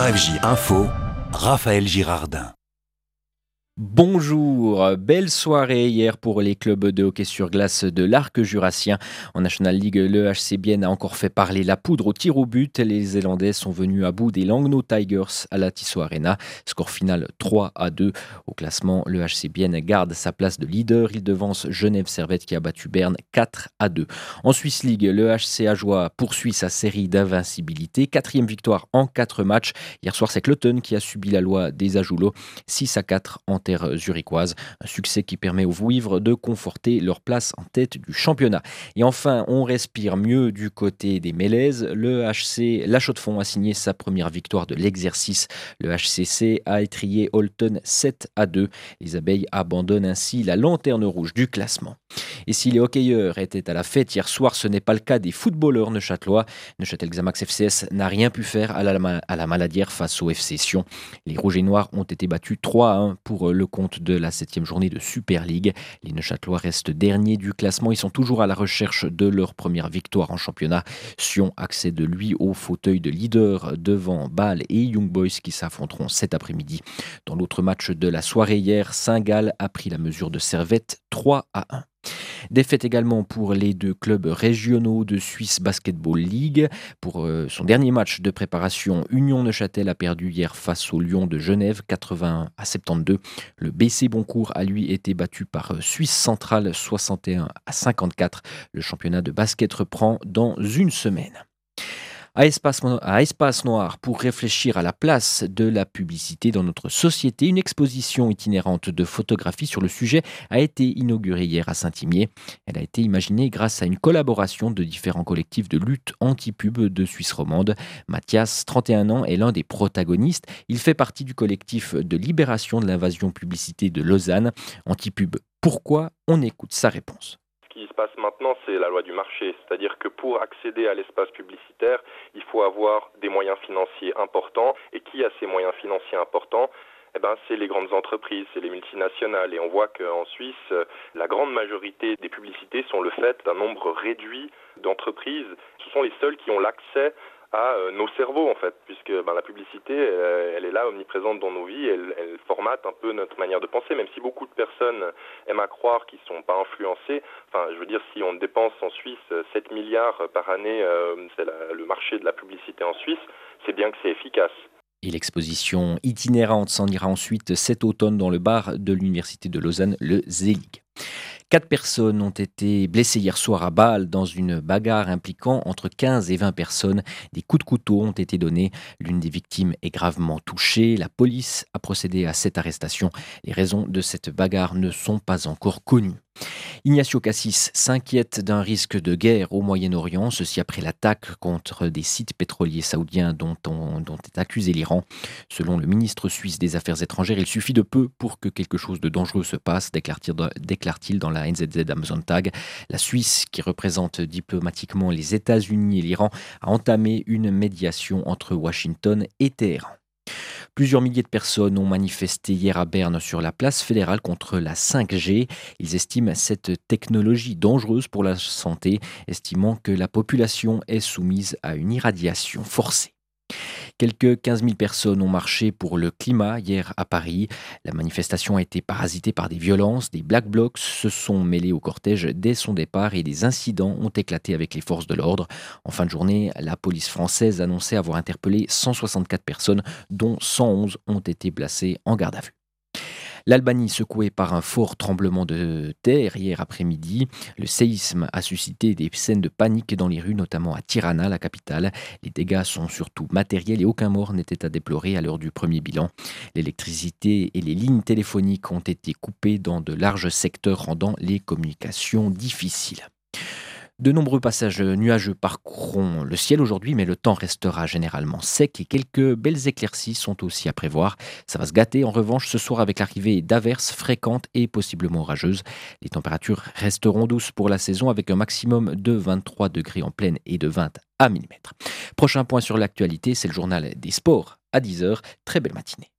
RFJ Info, Raphaël Girardin. Bonjour, belle soirée hier pour les clubs de hockey sur glace de l'Arc jurassien. En National League, le HC Bienne a encore fait parler la poudre au tir au but. Les Zélandais sont venus à bout des Langnau Tigers à la Tissot Arena. Score final 3-2. Au classement, le HC Bienne garde sa place de leader. Il devance Genève Servette qui a battu Berne 4-2. En Swiss League, le HC Ajoie poursuit sa série d'invincibilité. 4e victoire en 4 matchs. Hier soir, c'est Cloton qui a subi la loi des Ajoulots. 6-4 en terre zurichoise. Un succès qui permet aux Vouivres de conforter leur place en tête du championnat. Et enfin, on respire mieux du côté des Mélèzes. Le HC La Chaux-de-Fonds a signé sa première victoire de l'exercice. Le HCC a étrillé Holton 7-2. Les abeilles abandonnent ainsi la lanterne rouge du classement. Et si les hockeyeurs étaient à la fête hier soir, ce n'est pas le cas des footballeurs neuchâtelois. Neuchâtel Xamax FCS n'a rien pu faire à la Maladière face au FC Sion. Les Rouges et Noirs ont été battus 3-1 pour le compte de la 7e journée de Super League. Les Neuchâtelois restent derniers du classement. Ils sont toujours à la recherche de leur première victoire en championnat. Sion accède lui au fauteuil de leader devant Bâle et Young Boys qui s'affronteront cet après-midi. Dans l'autre match de la soirée hier, Saint-Gall a pris la mesure de Servette 3-1. Défaite également pour les deux clubs régionaux de Swiss Basketball League. Pour son dernier match de préparation, Union Neuchâtel a perdu hier face au Lion de Genève 81-72. Le BC Boncourt a lui été battu par Suisse Centrale 61-54. Le championnat de basket reprend dans une semaine. À Espace Noir, pour réfléchir à la place de la publicité dans notre société, une exposition itinérante de photographie sur le sujet a été inaugurée hier à Saint-Imier. Elle a été imaginée grâce à une collaboration de différents collectifs de lutte anti-pub de Suisse romande. Mathias, 31 ans, est l'un des protagonistes. Il fait partie du collectif de libération de l'invasion publicité de Lausanne. Anti-pub, pourquoi ? On écoute sa réponse. Ce qui se passe maintenant, c'est la loi du marché. C'est-à-dire que pour accéder à l'espace publicitaire, il faut avoir des moyens financiers importants. Et qui a ces moyens financiers importants ? C'est les grandes entreprises, c'est les multinationales. Et on voit qu'en Suisse, la grande majorité des publicités sont le fait d'un nombre réduit d'entreprises. Ce sont les seules qui ont l'accès à nos cerveaux, en fait, puisque la publicité, elle est là, omniprésente dans nos vies, elle formate un peu notre manière de penser, même si beaucoup de personnes aiment à croire qu'ils ne sont pas influencés. Enfin, je veux dire, si on dépense en Suisse 7 milliards par année, c'est le marché de la publicité en Suisse, c'est bien que c'est efficace. Et l'exposition itinérante s'en ira ensuite cet automne dans le bar de l'Université de Lausanne, le Zelig. 4 personnes ont été blessées hier soir à Bâle dans une bagarre impliquant entre 15 et 20 personnes. Des coups de couteau ont été donnés. L'une des victimes est gravement touchée. La police a procédé à cette arrestation. Les raisons de cette bagarre ne sont pas encore connues. Ignacio Cassis s'inquiète d'un risque de guerre au Moyen-Orient, ceci après l'attaque contre des sites pétroliers saoudiens dont est accusé l'Iran. Selon le ministre suisse des Affaires étrangères, il suffit de peu pour que quelque chose de dangereux se passe, déclare-t-il dans la NZZ Amazon Tag. La Suisse, qui représente diplomatiquement les États-Unis et l'Iran, a entamé une médiation entre Washington et Téhéran. Plusieurs milliers de personnes ont manifesté hier à Berne sur la place fédérale contre la 5G. Ils estiment cette technologie dangereuse pour la santé, estimant que la population est soumise à une irradiation forcée. Quelques 15 000 personnes ont marché pour le climat hier à Paris. La manifestation a été parasitée par des violences. Des Black Blocs se sont mêlés au cortège dès son départ et des incidents ont éclaté avec les forces de l'ordre. En fin de journée, la police française annonçait avoir interpellé 164 personnes, dont 111 ont été placées en garde à vue. L'Albanie secouée par un fort tremblement de terre hier après-midi. Le séisme a suscité des scènes de panique dans les rues, notamment à Tirana, la capitale. Les dégâts sont surtout matériels et aucun mort n'était à déplorer à l'heure du premier bilan. L'électricité et les lignes téléphoniques ont été coupées dans de larges secteurs, rendant les communications difficiles. De nombreux passages nuageux parcourront le ciel aujourd'hui, mais le temps restera généralement sec et quelques belles éclaircies sont aussi à prévoir. Ça va se gâter en revanche ce soir avec l'arrivée d'averses fréquentes et possiblement orageuses. Les températures resteront douces pour la saison avec un maximum de 23 degrés en plaine et de 20 à millimètres. Prochain point sur l'actualité, c'est le journal des sports à 10h. Très belle matinée.